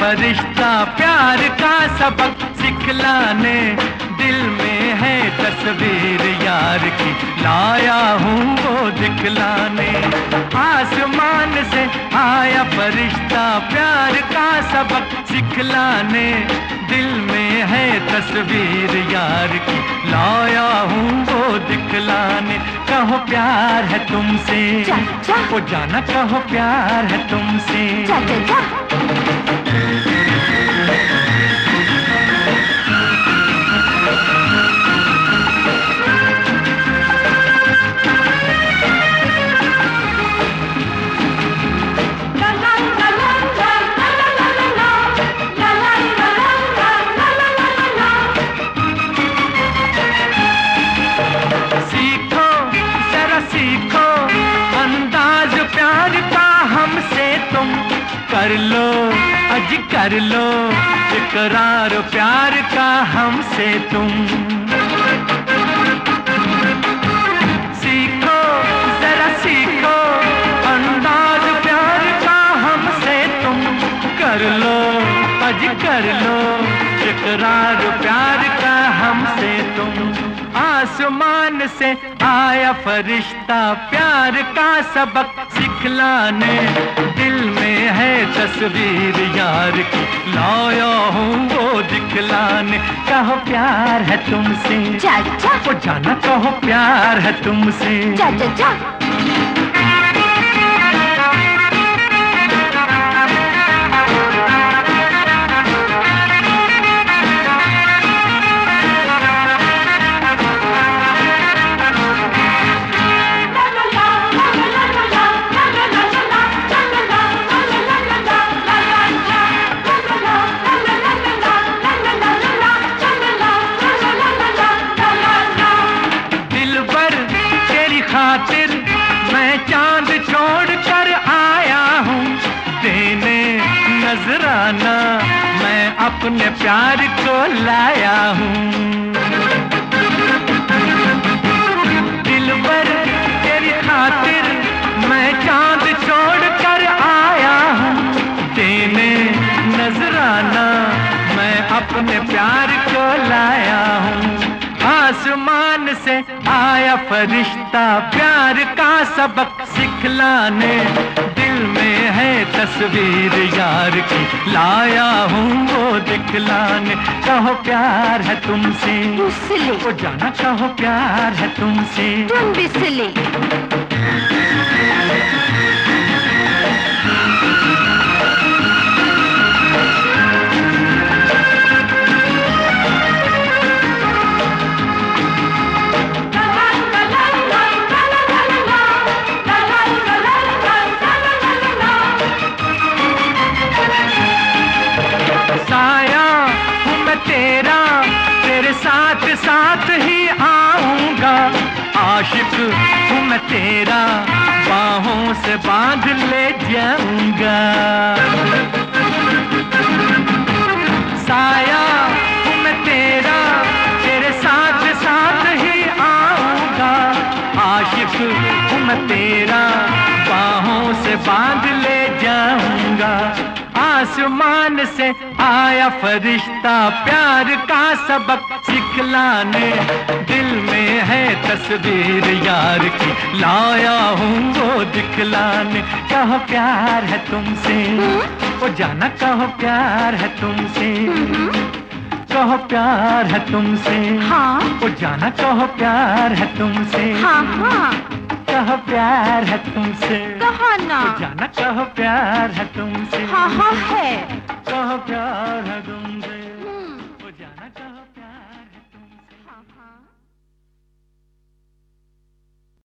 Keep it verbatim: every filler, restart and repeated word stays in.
फरिश्ता प्यार का सबक सिखलाने, दिल में है तस्वीर यार की, लाया हूँ वो दिखलाने। आसमान से आया फरिश्ता प्यार का सबक सिखलाने, दिल में है तस्वीर यार की, लाया हूँ वो दिखलाने। कहो प्यार है तुमसे, जा, जा। वो जाना कहो प्यार है तुमसे। जा, जा, जा। कर लो अज कर लो इकरार प्यार का हमसे तुम। सीखो जरा सीखो अंदाज प्यार का हमसे तुम। कर लो अज कर लो इकरार प्यार का हमसे तुम। आसमान से आया फरिश्ता प्यार का सबक सिखलाने, दिल में है तस्वीर यार की, लाया हूँ वो दिखलाने। कहो प्यार है तुमसे, जा, जा। वो जाना कहो प्यार है तुमसे। जा, जा, जा। खातिर मैं चांद छोड़ कर आया हूँ, देने नजराना मैं अपने प्यार को लाया हूँ। दिलबर तेरी खातिर मैं चांद छोड़ कर आया हूँ, देने नजराना मैं अपने प्यार को लाया हूँ। आसमान से आया फरिश्ता प्यार का सबक सिखलाने, दिल में है तस्वीर यार की, लाया हूँ वो दिखलाने। कहो प्यार है तुमसे, वो जाना कहो प्यार है तुमसे। तुम बिसले साथ साथ ही आऊंगा, आशिक हूँ मैं तेरा, बाहों से बांध ले जाऊंगा। साया हूँ मैं तेरा, तेरे साथ साथ ही आऊंगा, आशिक हूँ मैं तेरा, बाहों से बांध ले जाऊंगा। आसमान से आया फरिश्ता प्यार का सबक सिखलाने, दिल में है तस्वीर यार की, लाया हूँ वो दिखलाने। कहो प्यार है तुमसे, वो जाना कहो प्यार है तुमसे। कहो प्यार है तुमसे, हाँ। वो जाना कहो प्यार है तुमसे। हाँ हाँ। कहो प्यार है तुमसे, कहा ना, वो जाना कहो प्यार है तुमसे। हाँ हाँ है।